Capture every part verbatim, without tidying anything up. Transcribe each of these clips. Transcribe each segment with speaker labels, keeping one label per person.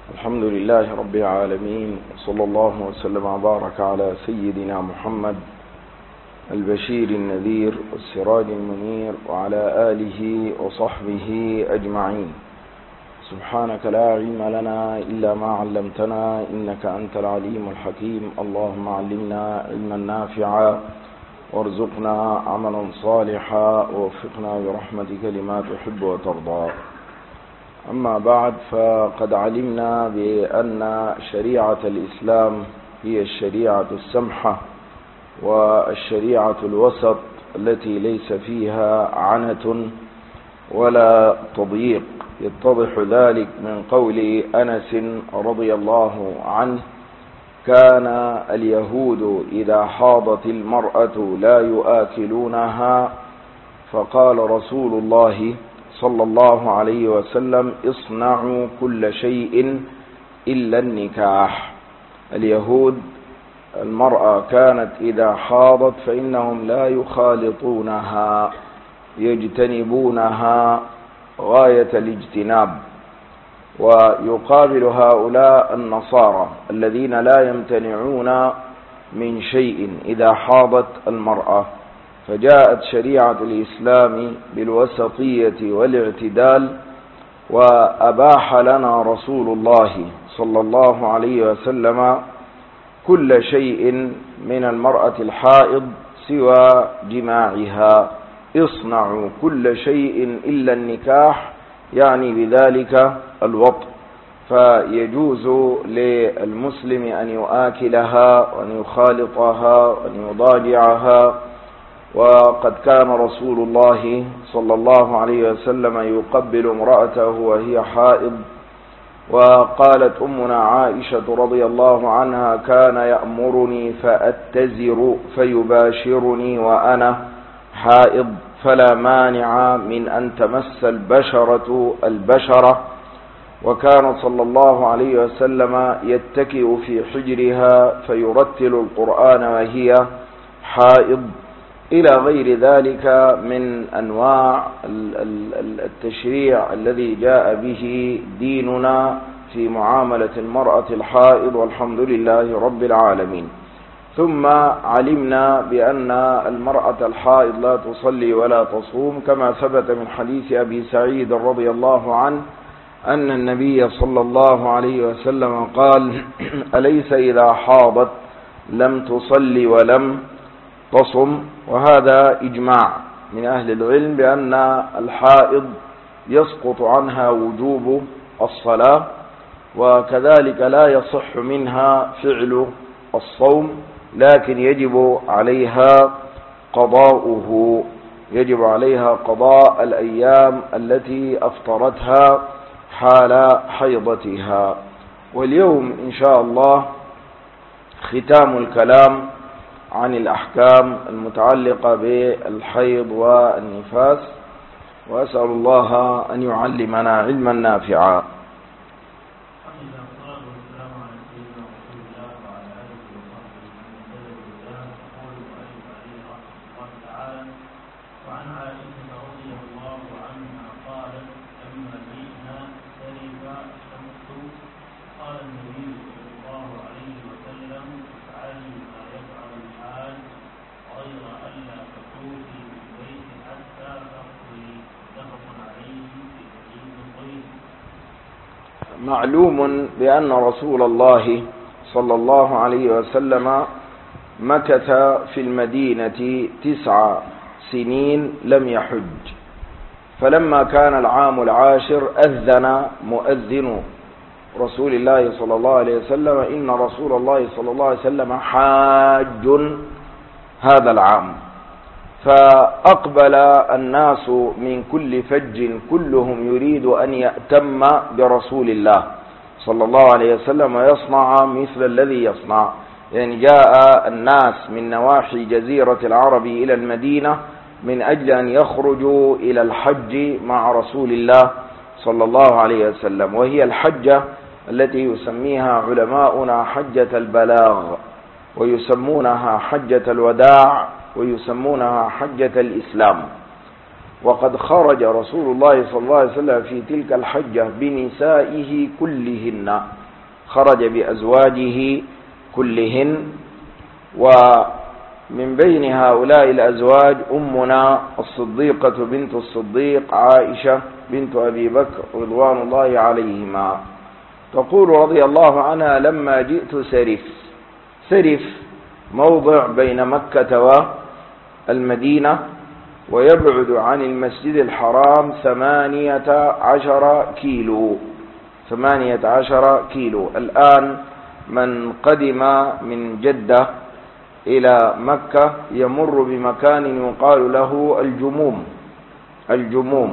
Speaker 1: الحمد لله رب العالمين، صلى الله وسلم وبارك على سيدنا محمد البشير النذير والسراج المنير وعلى آله وصحبه أجمعين. سبحانك لا علم لنا إلا ما علمتنا إنك أنت العليم الحكيم. اللهم علمنا علما نافعا وارزقنا عملا صالحا ووفقنا برحمتك لما تحب وترضى. أما بعد، فقد علمنا بأن شريعة الإسلام هي الشريعة السمحة والشريعة الوسط التي ليس فيها عنة ولا تضييق. يتضح ذلك من قول أنس رضي الله عنه: كان اليهود إذا حاضت المرأة لا يؤكلونها، فقال رسول الله صلى الله عليه وسلم: اصنعوا كل شيء إلا النكاح. اليهود المرأة كانت إذا حاضت فإنهم لا يخالطونها، يجتنبونها غاية الاجتناب. ويقابل هؤلاء النصارى الذين لا يمتنعون من شيء إذا حاضت المرأة. فجاءت شريعة الإسلام بالوسطية والاعتدال، وأباح لنا رسول الله صلى الله عليه وسلم كل شيء من المرأة الحائض سوى جماعها. اصنعوا كل شيء إلا النكاح، يعني بذلك الوطء. فيجوز للمسلم أن يؤكلها وأن يخالطها وأن يضاجعها. وقد كان رسول الله صلى الله عليه وسلم يقبل امرأته وهي حائض. وقالت أمنا عائشة رضي الله عنها: كان يأمرني فأتزر فيباشرني وأنا حائض، فلا مانع من أن تمس البشرة البشرة. وكان صلى الله عليه وسلم يتكئ في حجرها فيرتل القرآن وهي حائض، إلى غير ذلك من أنواع التشريع الذي جاء به ديننا في معاملة المرأة الحائض، والحمد لله رب العالمين. ثم علمنا بأن المرأة الحائض لا تصلي ولا تصوم، كما ثبت من حديث أبي سعيد رضي الله عنه أن النبي صلى الله عليه وسلم قال: أليس إذا حاضت لم تصلي ولم تصم؟ وهذا إجماع من أهل العلم بأن الحائض يسقط عنها وجوب الصلاة، وكذلك لا يصح منها فعل الصوم، لكن يجب عليها قضاؤه، يجب عليها قضاء الأيام التي أفطرتها حال حيضتها. واليوم إن شاء الله ختام الكلام عن الأحكام المتعلقة بالحيض والنفاس، وأسأل الله أن يعلمنا علما نافعا. معلوم بأن رسول الله صلى الله عليه وسلم مكث في المدينة تسع سنين لم يحج. فلما كان العام العاشر أذن مؤذن رسول الله صلى الله عليه وسلم: إن رسول الله صلى الله عليه وسلم حاج هذا العام. فأقبل الناس من كل فج كلهم يريد أن يأتم برسول الله صلى الله عليه وسلم ويصنع مثل الذي يصنع. يعني جاء الناس من نواحي جزيرة العرب إلى المدينة من أجل أن يخرجوا إلى الحج مع رسول الله صلى الله عليه وسلم، وهي الحجة التي يسميها علماؤنا حجة البلاغ، ويسمونها حجة الوداع، ويسمونها حجة الإسلام. وقد خرج رسول الله صلى الله عليه وسلم في تلك الحجة بنسائه كلهن، خرج بأزواجه كلهن، ومن بين هؤلاء الأزواج أمنا الصديقة بنت الصديق عائشة بنت أبي بكر رضوان الله عليهما. تقول رضي الله عنها: لما جئت سرف، سرف موضع بين مكة والمدينة، ويبعد عن المسجد الحرام ثمانية عشر كيلو ثمانية عشر كيلو. الآن من قدم من جدة إلى مكة يمر بمكان يقال له الجموم. الجموم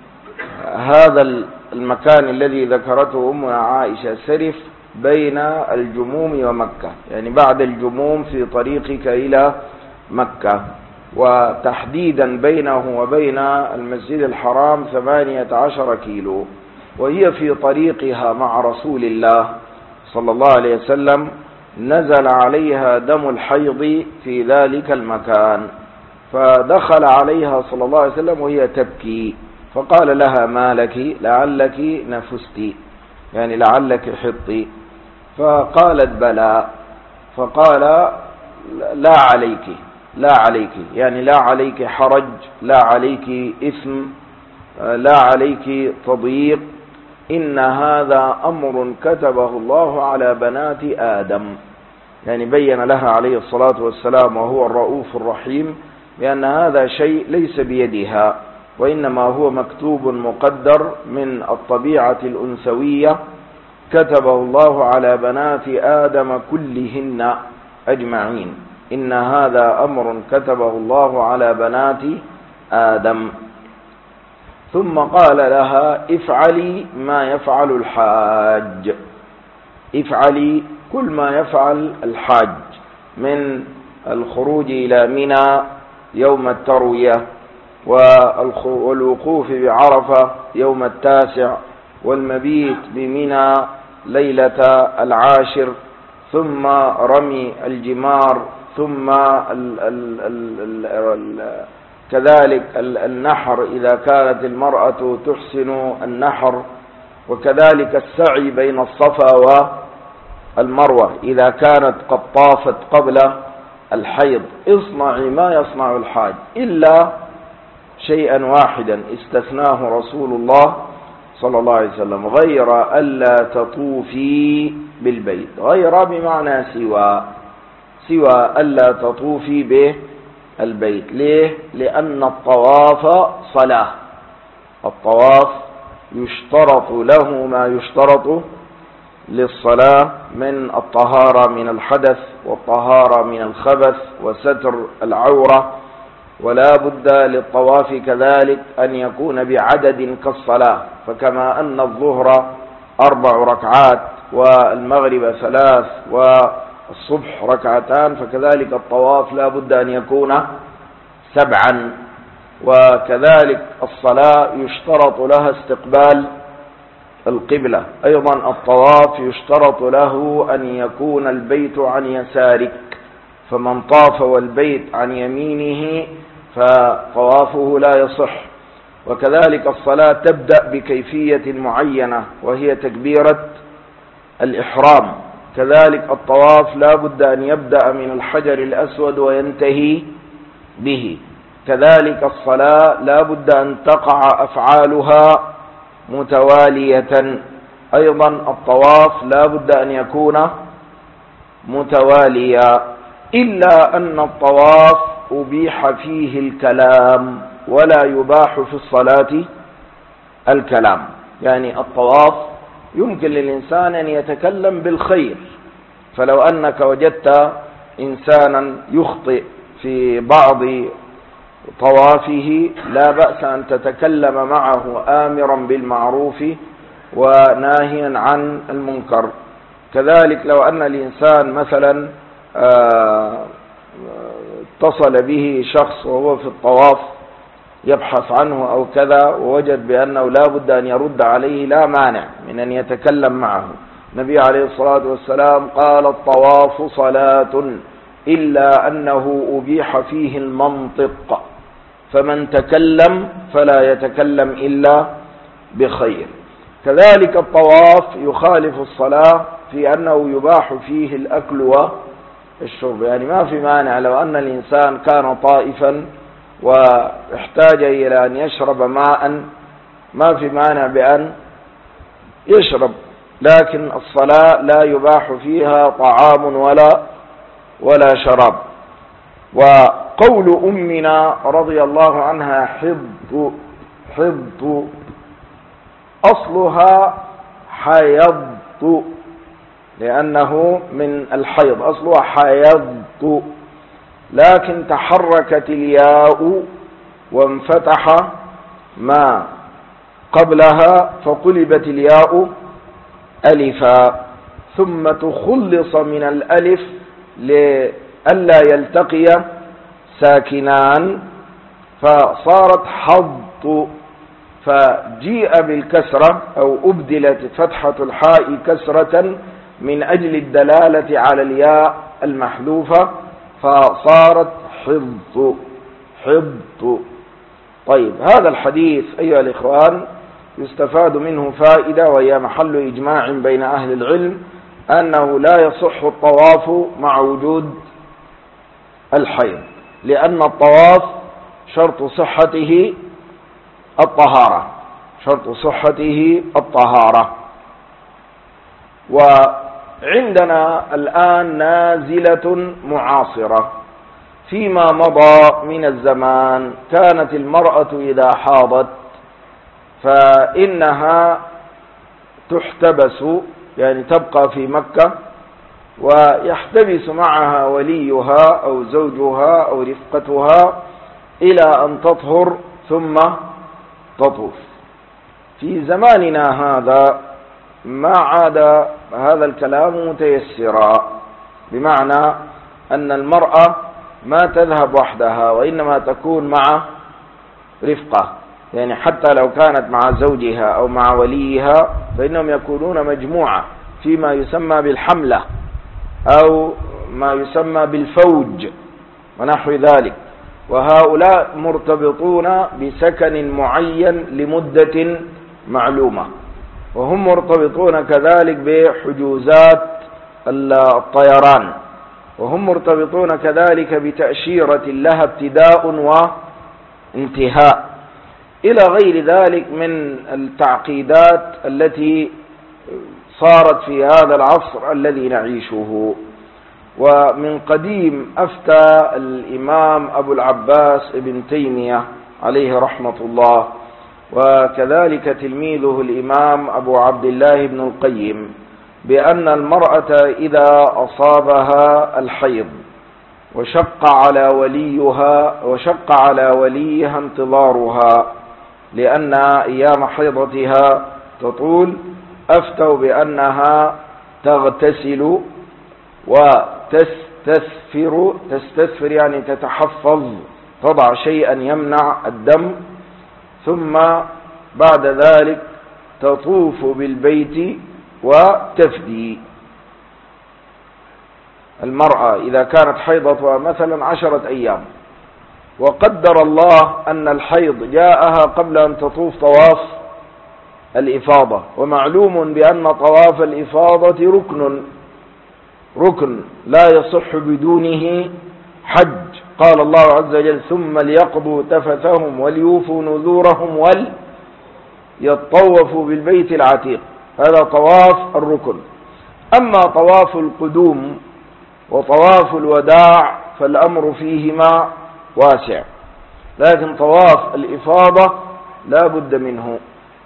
Speaker 1: هذا المكان الذي ذكرته أمنا عائشة سرف بين الجموم ومكة، يعني بعد الجموم في طريقك إلى مكة، وتحديدا بينه وبين المسجد الحرام ثمانية عشر كيلو. وهي في طريقها مع رسول الله صلى الله عليه وسلم نزل عليها دم الحيض في ذلك المكان، فدخل عليها صلى الله عليه وسلم وهي تبكي، فقال لها: ما لك؟ لعلك نفستي، يعني لعلك حطي. فقالت: بلى. فقال: لا عليك، لا عليك، يعني لا عليك حرج، لا عليك إثم، لا عليك تضييق، إن هذا أمر كتبه الله على بنات آدم. يعني بين لها عليه الصلاة والسلام وهو الرؤوف الرحيم بأن هذا شيء ليس بيدها، وإنما هو مكتوب مقدر من الطبيعة الأنثوية، كتبه الله على بنات آدم كلهن أجمعين، إن هذا أمر كتبه الله على بنات آدم. ثم قال لها: افعلي ما يفعل الحاج، افعلي كل ما يفعل الحاج من الخروج إلى منى يوم التروية، والوقوف بعرفة يوم التاسع، والمبيت بمنى ليلة العاشر، ثم رمي الجمار، ثم ال ال ال ال كذلك النحر إذا كانت المرأة تحسن النحر، وكذلك السعي بين الصفا والمروة إذا كانت قد طافت قبل الحيض. اصنعي ما يصنع الحاج إلا شيئا واحدا استثناه رسول الله صلى الله عليه وسلم، غير ألا تطوفي بالبيت. غير بمعنى سوى، سوى ألا تطوفي به البيت. ليه؟ لأن الطواف صلاة، الطواف يشترط له ما يشترط للصلاة من الطهارة من الحدث، والطهارة من الخبث، وستر العورة، ولا بد للطواف كذلك أن يكون بعدد كالصلاة، فكما أن الظهر أربع ركعات والمغرب ثلاث والصبح ركعتان، فكذلك الطواف لا بد أن يكون سبعا. وكذلك الصلاة يشترط لها استقبال القبلة، أيضا الطواف يشترط له أن يكون البيت عن يسارك، فمن طاف والبيت عن يمينه فطوافه لا يصح. وكذلك الصلاة تبدأ بكيفية معينة وهي تكبيرة الإحرام. كذلك الطواف لا بد أن يبدأ من الحجر الأسود وينتهي به. كذلك الصلاة لا بد أن تقع أفعالها متوالية، أيضا الطواف لا بد أن يكون متواليا، إلا أن الطواف أبيح فيه الكلام، ولا يباح في الصلاة الكلام. يعني الطواف يمكن للإنسان أن يتكلم بالخير، فلو أنك وجدت إنسانا يخطئ في بعض طوافه لا بأس أن تتكلم معه آمرا بالمعروف وناهيا عن المنكر. كذلك لو أن الإنسان مثلا اتصل به شخص وهو في الطواف يبحث عنه أو كذا، ووجد بأنه لا بد أن يرد عليه، لا مانع من أن يتكلم معه. النبي عليه الصلاة والسلام قال: الطواف صلاة إلا أنه أبيح فيه المنطق، فمن تكلم فلا يتكلم إلا بخير. كذلك الطواف يخالف الصلاة في أنه يباح فيه الأكل والشرب، يعني ما في مانع لو أن الإنسان كان طائفا واحتاج إلى أن يشرب ماء ما في مانع بأن يشرب، لكن الصلاة لا يباح فيها طعام ولا ولا شراب. وقول أمنا رضي الله عنها حض حض أصلها حيض، لأنه من الحيض أصلها حيض، لكن تحركت الياء وانفتح ما قبلها فقلبت الياء ألفا، ثم تخلص من الألف لئلا يلتقي ساكنان فصارت حض، فجيء بالكسرة أو أبدلت فتحة الحاء كسرة من أجل الدلالة على الياء المحذوفة فصارت حض حض. طيب، هذا الحديث أيها الإخوان يستفاد منه فائدة، وهي محل إجماع بين أهل العلم أنه لا يصح الطواف مع وجود الحيض، لأن الطواف شرط صحته الطهارة، شرط صحته الطهارة. وعندنا الآن نازلة معاصرة، فيما مضى من الزمان كانت المرأة إذا حاضت فإنها تحتبس، يعني تبقى في مكة ويحتبس معها وليها أو زوجها أو رفقتها إلى أن تطهر ثم تطوف. في زماننا هذا ما عاد هذا الكلام متيسرا، بمعنى أن المرأة ما تذهب وحدها وإنما تكون مع رفقة، يعني حتى لو كانت مع زوجها أو مع وليها فإنهم يكونون مجموعة فيما يسمى بالحملة أو ما يسمى بالفوج ونحو ذلك، وهؤلاء مرتبطون بسكن معين لمدة معلومة، وهم مرتبطون كذلك بحجوزات الطيران، وهم مرتبطون كذلك بتأشيرة لها ابتداء وانتهاء إلى غير ذلك من التعقيدات التي صارت في هذا العصر الذي نعيشه. ومن قديم أفتى الإمام أبو العباس ابن تيمية عليه رحمة الله، وكذلك تلميذه الإمام أبو عبد الله بن القيم، بأن المرأة إذا أصابها الحيض وشق على وليها وشق على وليها انتظارها لأن أيام حيضتها تطول، أفتوا بأنها تغتسل وتستثفر، تستثفر يعني تتحفظ، تضع شيئا يمنع الدم، ثم بعد ذلك تطوف بالبيت وتفدي. المرأة إذا كانت حيضتها مثلا عشرة أيام وقدر الله أن الحيض جاءها قبل أن تطوف طواف الإفاضة، ومعلوم بأن طواف الإفاضة ركن ركن لا يصح بدونه حج، قال الله عز وجل ثم ليقضوا تفثهم وليوفوا نذورهم وليطوفوا بالبيت العتيق، هذا طواف الركن. أما طواف القدوم وطواف الوداع فالأمر فيهما واسع، لكن طواف الإفاضة لا بد منه.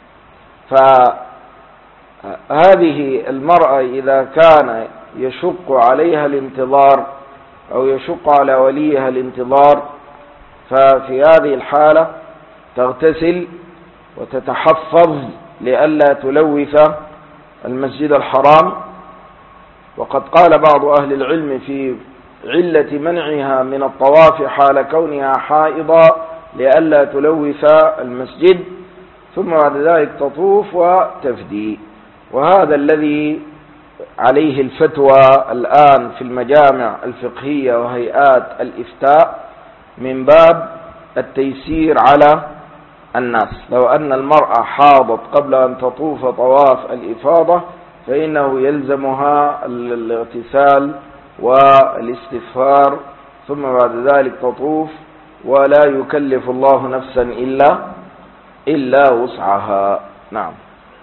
Speaker 1: فهذه المرأة إذا كان يشق عليها الانتظار أو يشق على وليها الانتظار ففي هذه الحالة تغتسل وتتحفظ لئلا تلوث المسجد الحرام. وقد قال بعض أهل العلم في علة منعها من الطواف حال كونها حائضة لئلا تلوث المسجد، ثم بعد ذلك تطوف وتفدي. وهذا الذي عليه الفتوى الآن في المجامع الفقهية وهيئات الإفتاء من باب التيسير على الناس. لو أن المرأة حاضت قبل أن تطوف طواف الإفاضة فإنه يلزمها الاغتسال والاستغفار، ثم بعد ذلك تطوف، ولا يكلف الله نفسا إلا إلا وسعها. نعم.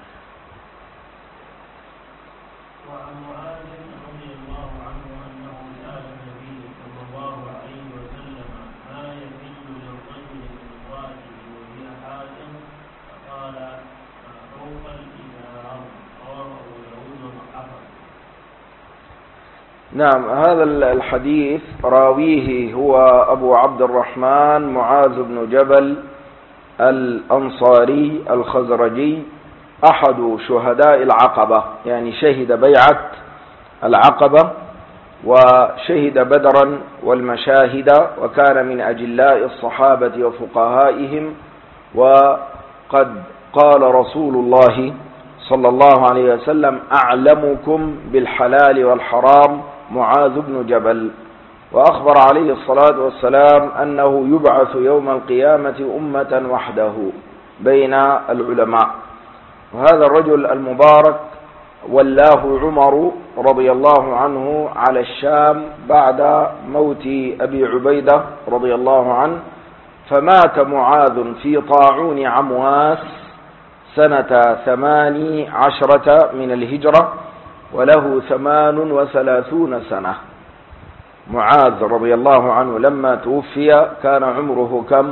Speaker 1: نعم، هذا الحديث راويه هو أبو عبد الرحمن معاذ بن جبل الأنصاري الخزرجي، أحد شهداء العقبة، يعني شهد بيعة العقبة وشهد بدرا والمشاهد، وكان من أجلاء الصحابة وفقهائهم. وقد قال رسول الله صلى الله عليه وسلم: أعلمكم بالحلال والحرام معاذ بن جبل. وأخبر عليه الصلاة والسلام أنه يبعث يوم القيامة أمة وحده بين العلماء. وهذا الرجل المبارك ولاه عمر رضي الله عنه على الشام بعد موت أبي عبيدة رضي الله عنه، فمات معاذ في طاعون عمواس سنة ثماني عشرة من الهجرة، وله ثمان وثلاثون سنة. معاذ رضي الله عنه لما توفي كان عمره كم؟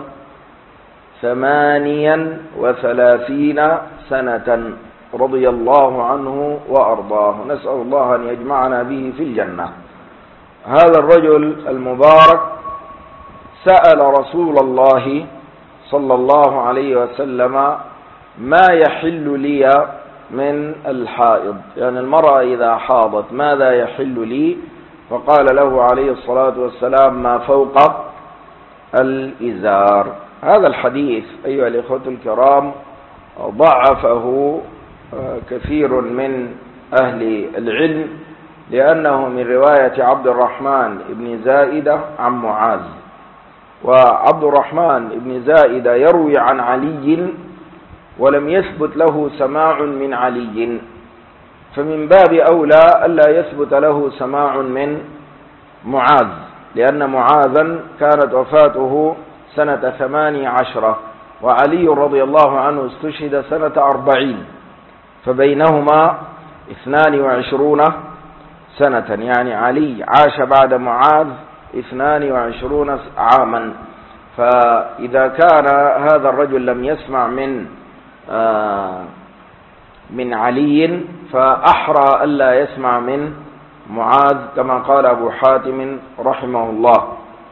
Speaker 1: ثمانيا وثلاثين سنة، رضي الله عنه وأرضاه. نسأل الله أن يجمعنا به في الجنة. هذا الرجل المبارك سأل رسول الله صلى الله عليه وسلم: ما يحل لي من الحائض؟ يعني المرأة إذا حاضت ماذا يحل لي؟ فقال له عليه الصلاة والسلام: ما فوق الإزار. هذا الحديث أيها الإخوة الكرام ضعفه كثير من أهل العلم، لأنه من رواية عبد الرحمن بن زائدة عن معاذ، وعبد الرحمن بن زائدة يروي عن علي ولم يثبت له سماع من علي، فمن باب أولى ألا يثبت له سماع من معاذ، لأن معاذا كانت وفاته سنة ثماني عشرة، وعلي رضي الله عنه استشهد سنة أربعين، فبينهما اثنان وعشرون سنة، يعني علي عاش بعد معاذ اثنان وعشرون عاما. فإذا كان هذا الرجل لم يسمع من آه من علي، فأحرى ألا يسمع من معاذ، كما قال أبو حاتم رحمه الله.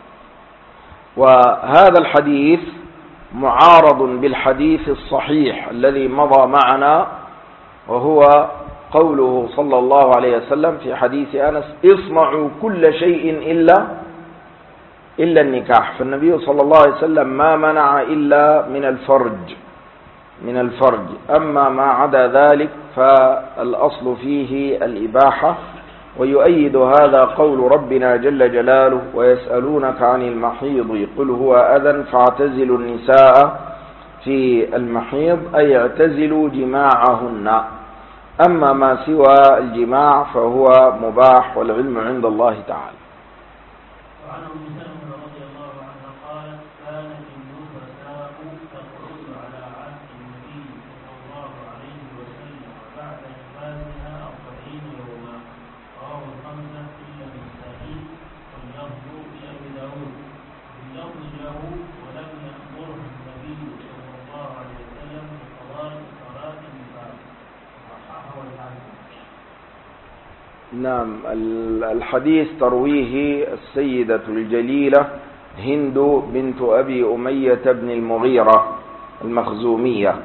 Speaker 1: وهذا الحديث معارض بالحديث الصحيح الذي مضى معنا، وهو قوله صلى الله عليه وسلم في حديث أنس: اصنعوا كل شيء إلا إلا النكاح. فالنبي صلى الله عليه وسلم ما منع إلا من الفرج من الفرج أما ما عدا ذلك فالأصل فيه الإباحة. ويؤيد هذا قول ربنا جل جلاله: ويسألونك عن المحيض قل هو أذى فاعتزلوا النساء في المحيض، أي اعتزلوا جماعهن. أما ما سوى الجماع فهو مباح، والعلم عند الله تعالى. نعم، الحديث ترويه السيدة الجليلة هند بنت أبي أمية بن المغيرة المخزومية،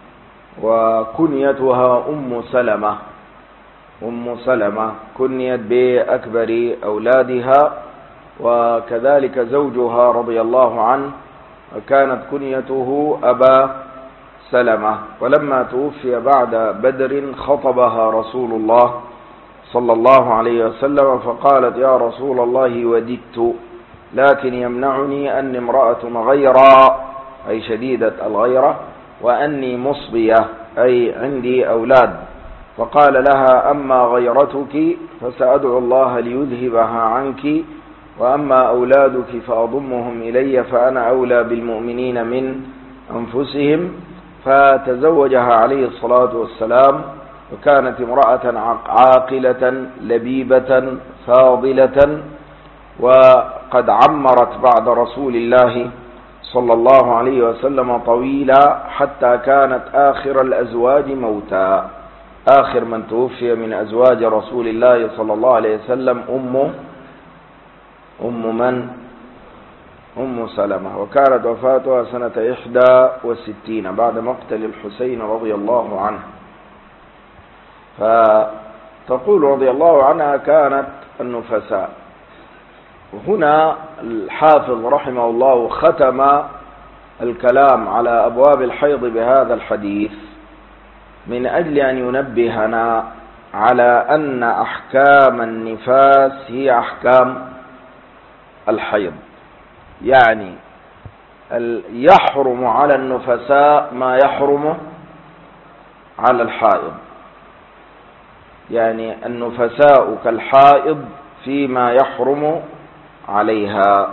Speaker 1: وكنيتها أم سلمة أم سلمة كنيت بأكبر أولادها، وكذلك زوجها رضي الله عنه كانت كنيته أبا سلمة. ولما توفي بعد بدر خطبها رسول الله صلى الله عليه وسلم فقالت: يا رسول الله وددت، لكن يمنعني أني امرأة غيرة، أي شديدة الغيرة، وأني مصبية، أي عندي أولاد، فقال لها: أما غيرتك فسأدعو الله ليذهبها عنك، وأما أولادك فأضمهم إلي فأنا أولى بالمؤمنين من أنفسهم. فتزوجها عليه الصلاة والسلام، وكانت امرأة عاقلة لبيبة فاضلة، وقد عمرت بعد رسول الله صلى الله عليه وسلم طويلا، حتى كانت آخر الأزواج موتا. آخر من توفي من أزواج رسول الله صلى الله عليه وسلم أم أم من؟ أم سلمة، وكانت وفاتها سنة إحدى وستين بعد مقتل الحسين رضي الله عنه. فتقول رضي الله عنها: كانت النفساء. هنا الحافظ رحمه الله ختم الكلام على أبواب الحيض بهذا الحديث من أجل أن ينبهنا على أن أحكام النفاس هي أحكام الحيض. يعني يحرم على النفساء ما يحرم على الحائض، يعني النفساء كالحائض فيما يحرم عليها،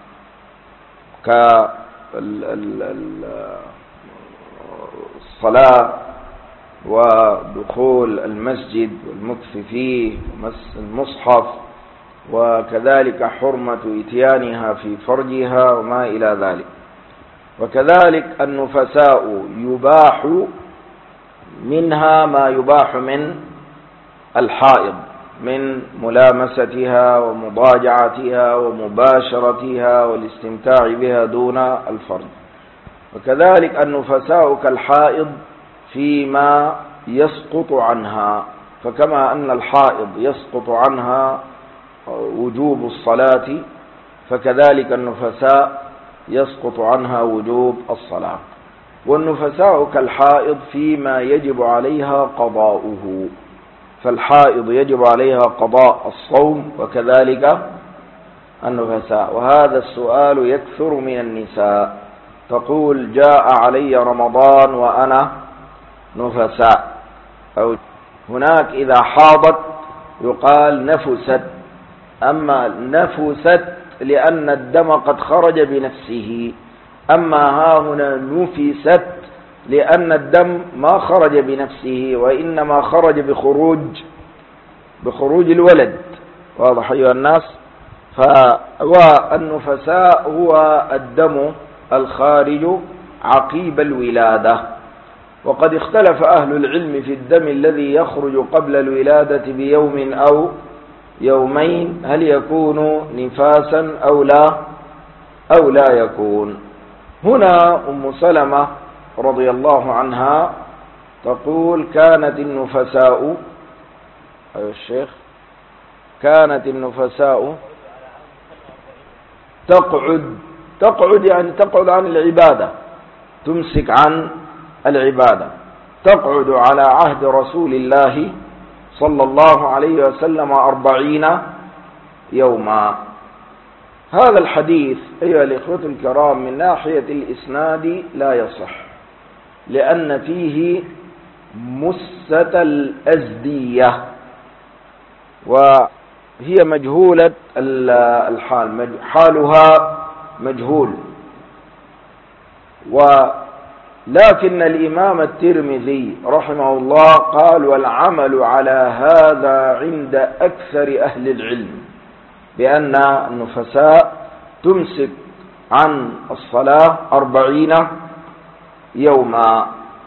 Speaker 1: كالصلاة ودخول المسجد والمكث فيه ومس المصحف، وكذلك حرمة إتيانها في فرجها وما إلى ذلك. وكذلك النفساء يباح منها ما يباح من الحائض، من ملامستها ومضاجعتها ومباشرتها والاستمتاع بها دون الفرج. وكذلك النفساء كالحائض فيما يسقط عنها، فكما أن الحائض يسقط عنها وجوب الصلاة، فكذلك النفساء يسقط عنها وجوب الصلاة. والنفساء كالحائض فيما يجب عليها قضاؤه، فالحائض يجب عليها قضاء الصوم، وكذلك النفساء. وهذا السؤال يكثر من النساء، تقول: جاء علي رمضان وأنا نفساء. أو هناك إذا حاضت يقال نفست، أما نفست لأن الدم قد خرج بنفسه، أما ها هنا نفست لأن الدم ما خرج بنفسه، وإنما خرج بخروج بخروج الولد. واضح أيها الناس؟ فالنفساء هو الدم الخارج عقيب الولادة. وقد اختلف أهل العلم في الدم الذي يخرج قبل الولادة بيوم أو يومين، هل يكون نفاسا أو لا أو لا يكون. هنا أم سلمة رضي الله عنها تقول: كانت النفساء أيها الشيخ كانت النفساء تقعد تقعد يعني تقعد عن العبادة، تمسك عن العبادة، تقعد على عهد رسول الله صلى الله عليه وسلم أربعين يوما. هذا الحديث أيها الإخوة الكرام من ناحية الإسناد لا يصح، لأن فيه مسة الأزدية، وهي مجهولة الحال، حالها مجهول. ولكن الإمام الترمذي رحمه الله قال: والعمل على هذا عند أكثر أهل العلم، بأن النفساء تمسك عن الصلاة أربعين يوما.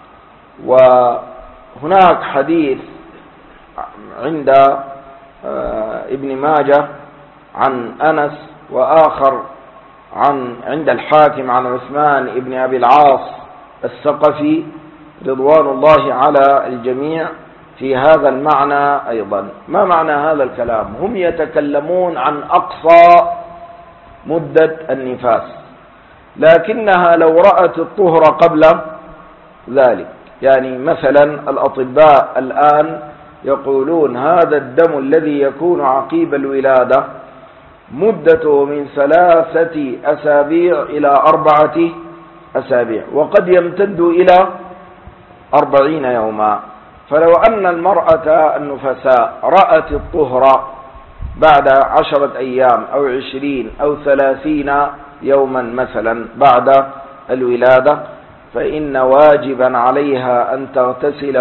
Speaker 1: وهناك حديث عند ابن ماجه عن أنس، وآخر عن عند الحاكم عن عثمان ابن أبي العاص الثقفي رضوان الله على الجميع في هذا المعنى أيضا. ما معنى هذا الكلام؟ هم يتكلمون عن أقصى مدة النفاس، لكنها لو رأت الطهر قبل ذلك، يعني مثلا الأطباء الآن يقولون هذا الدم الذي يكون عقيب الولادة مدته من ثلاثة أسابيع إلى أربعة أسابيع، وقد يمتد إلى أربعين يوما. فلو أن المرأة النفساء رأت الطهر بعد عشرة أيام أو عشرين أو ثلاثين يوما مثلا بعد الولادة، فإن واجبا عليها أن تغتسل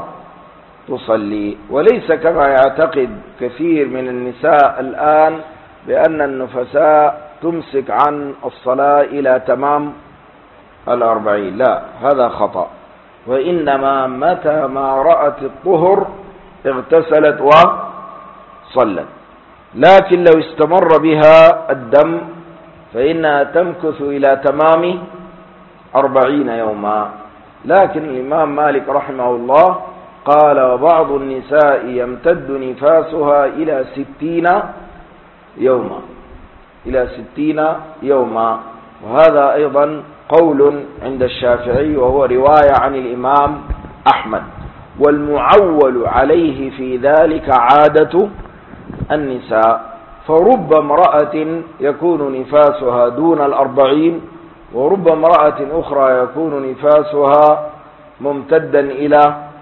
Speaker 1: وتصلي، وليس كما يعتقد كثير من النساء الآن بأن النفساء تمسك عن الصلاة إلى تمام الأربعين. لا، هذا خطأ، وإنما متى ما رأت الطهر اغتسلت وصلت. لكن لو استمر بها الدم فإنها تمكث إلى تمام أربعين يوما. لكن الإمام مالك رحمه الله قال: وبعض النساء يمتد نفاسها إلى ستين يوما إلى ستين يوما وهذا أيضا قول عند الشافعي، وهو رواية عن الإمام أحمد. والمعول عليه في ذلك عادة النساء، فرب امرأة يكون نفاسها دون الأربعين، ورب امرأة أخرى يكون نفاسها ممتدا إلى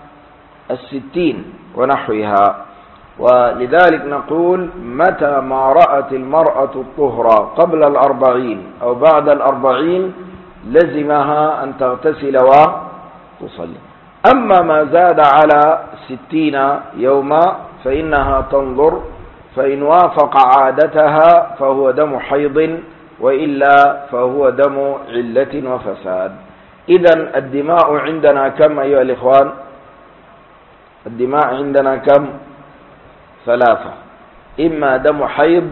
Speaker 1: الستين ونحوها. ولذلك نقول: متى ما رأت المرأة الطهر قبل الأربعين أو بعد الأربعين لزمها أن تغتسل وتصلي. أما ما زاد على ستين يوما فإنها تنظر، فإن وافق عادتها فهو دم حيض، وإلا فهو دم علة وفساد. إذن الدماء عندنا كم أيها الإخوان؟ الدماء عندنا كم؟ ثلاثة: إما دم حيض،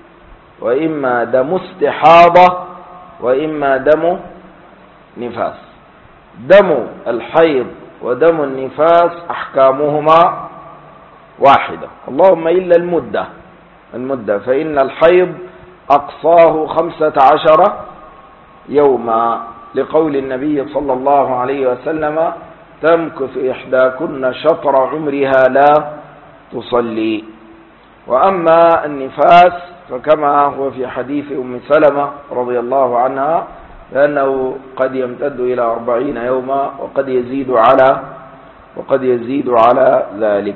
Speaker 1: وإما دم استحاضة، وإما دم نفاس. دم الحيض ودم النفاس أحكامهما واحدة، اللهم إلا المدة المدة فإن الحيض أقصاه خمسة عشر يوما، لقول النبي صلى الله عليه وسلم: تمكث إحداكن شطر عمرها لا تصلي. وأما النفاس فكما هو في حديث أم سلمة رضي الله عنها، لأنه قد يمتد إلى أربعين يوما وقد يزيد على وقد يزيد على ذلك.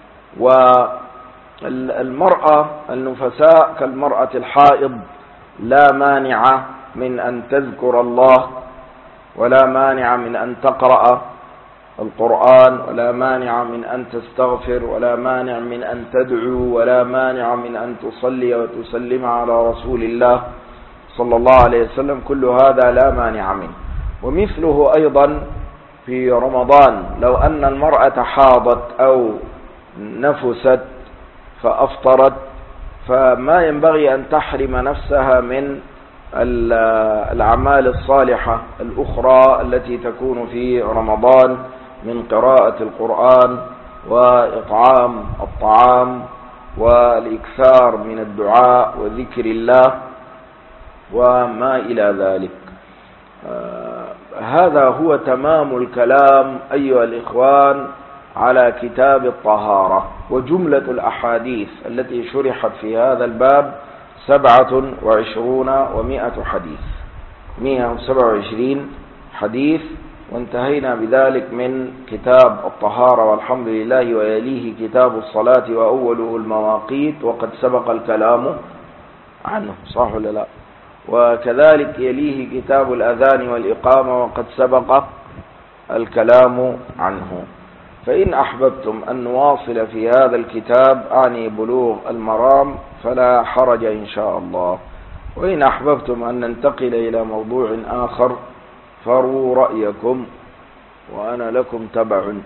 Speaker 1: والمرأة النفساء كالمرأة الحائض لا مانع من أن تذكر الله، ولا مانع من أن تقرأ القرآن، ولا مانع من أن تستغفر، ولا مانع من أن تدعو، ولا مانع من أن تصلي وتسلم على رسول الله صلى الله عليه وسلم. كل هذا لا مانع منه. ومثله أيضا في رمضان، لو أن المرأة حاضت أو نفست فأفطرت، فما ينبغي أن تحرم نفسها من الأعمال الصالحة الأخرى التي تكون في رمضان من قراءة القرآن وإطعام الطعام والإكثار من الدعاء وذكر الله وما إلى ذلك. آه هذا هو تمام الكلام أيها الإخوان على كتاب الطهارة. وجملة الأحاديث التي شرحت في هذا الباب سبعة وعشرون ومائة حديث، مئة وسبعة وعشرين حديث. وانتهينا بذلك من كتاب الطهارة والحمد لله، ويليه كتاب الصلاة وأوله المواقيت، وقد سبق الكلام عنه، صح ولا لا؟ وكذلك يليه كتاب الأذان والإقامة، وقد سبق الكلام عنه. فإن أحببتم أن نواصل في هذا الكتاب أعني بلوغ المرام فلا حرج إن شاء الله، وإن أحببتم أن ننتقل إلى موضوع آخر فروا رأيكم، وأنا لكم تبع.